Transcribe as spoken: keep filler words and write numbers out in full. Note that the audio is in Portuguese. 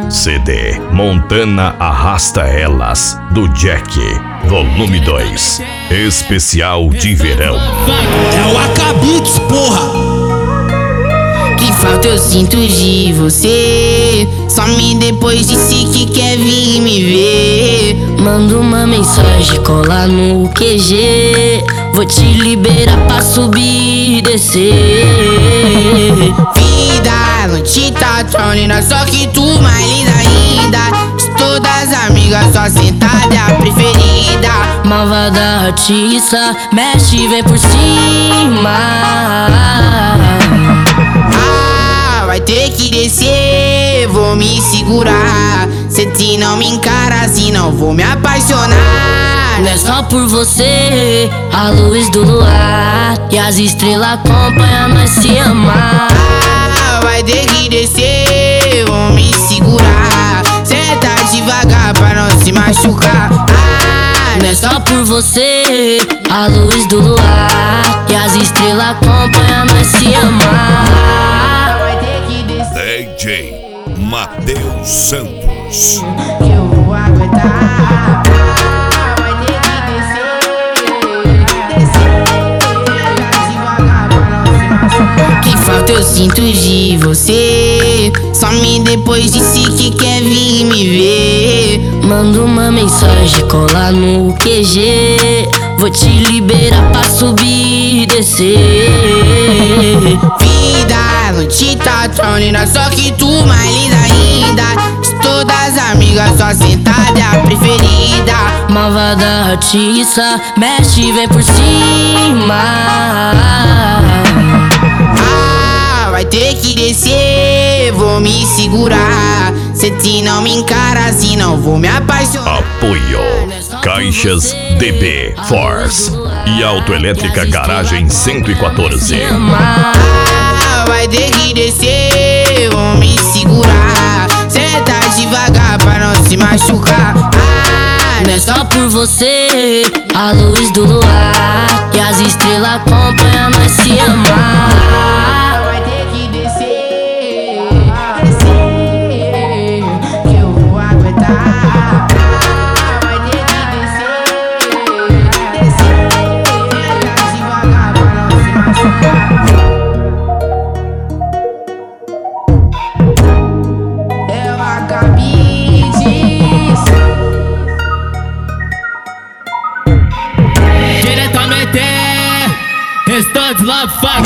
C D Montana Arrasta Elas, do Jack, volume dois, especial de verão. É o Acabits, porra! Que falta eu sinto de você. Some depois disse que quer vir me ver. Manda uma mensagem, cola no Q G. Vou te liberar pra subir e descer. Vida, não te tá tronina, só que tu mais linda ainda. De todas as amigas, só sentada é a preferida. Malvada artista, mexe, vem por cima. Vai ter que descer, vou me segurar. Se te não me encara assim, não vou me apaixonar. Não é só por você, a luz do luar e as estrelas acompanham nós se amar. Ah, vai ter que descer, vou me segurar. Senta devagar pra não se machucar. Ah, não é só por você, a luz do luar e as estrelas acompanham nós se amar. D J Matheus Santos. Eu vou aguentar. Vai ter que descer, descer devagar pra não se machucar. Que falta eu sinto de você. Some depois disse que quer vir me ver. Manda uma mensagem, cola no Q G. Vou te liberar pra subir e descer. Vida, não te tá tronina, só que tu mais linda ainda. De todas as amigas, só sentada é a preferida. Malvada artista, mexe, vem por cima. Ah, vai ter que descer, vou me segurar. Se te não me encara assim, não vou me apaixonar. Apoio Caixas D B Force e Autoelétrica Garagem cento e quatorze. Ah, vai ter que descer, vou me segurar. Senta devagar pra não se machucar. Ah, não é só por você, a luz do luar e as estrelas acompanham nós se amar. Vai ter que descer, descer, que eu vou aguentar. Vai ter que descer, descer devagar pra não se machucar. É o Acabits. Diretamente, Studs Love Fuck.